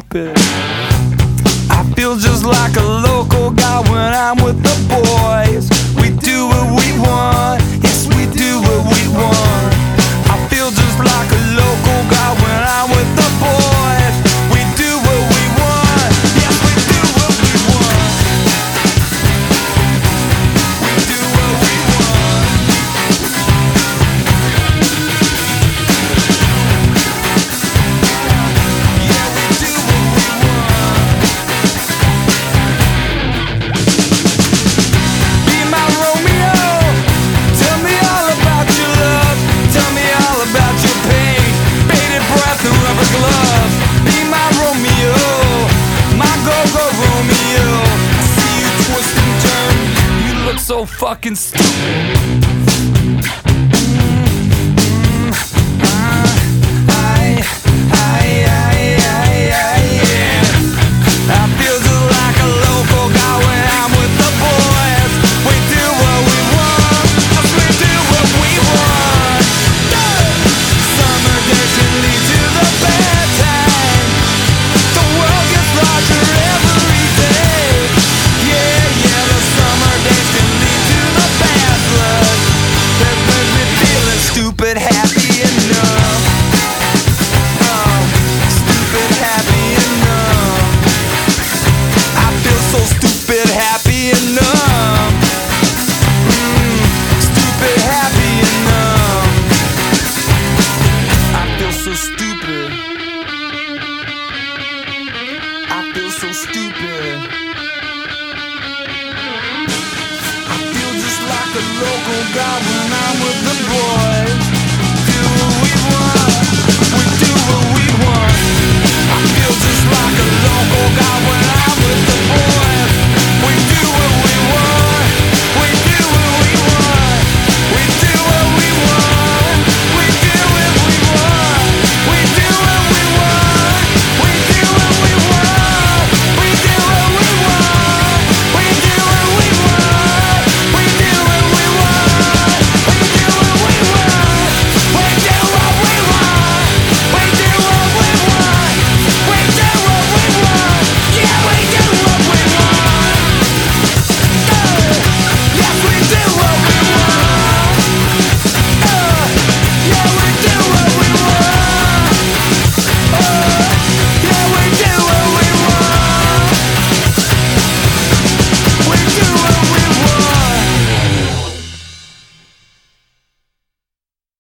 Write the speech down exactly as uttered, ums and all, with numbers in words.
stupid. I feel just like a local guy when I'm with the boys. We do what we want, yes we do what we want. I feel just like a local guy when I'm with the boys. We do what we want, yes we do what we want. We do what we want. Yeah, we do what we want. Be my Romeo, tell me all about your love, tell me all about your pain, bated breath and rubber gloves. Be my Romeo, my go-go Romeo. I see you twist and turn, you look so fucking stupid. I, I, I, I, I, yeah. I feel just like a local guy when I'm with the boys. We do what we want, yes we do what we want. Summer days can lead to the bad time. The world gets larger every day. Yeah, yeah, the summer days can lead to the bad blood that makes me feeling stupid happy enough. Oh, stupid happy enough. I feel so stupid happy enough. Mm, stupid happy enough. I feel so stupid. I feel so stupid. I feel just like a local guy when I'm with the boys. Do what we want.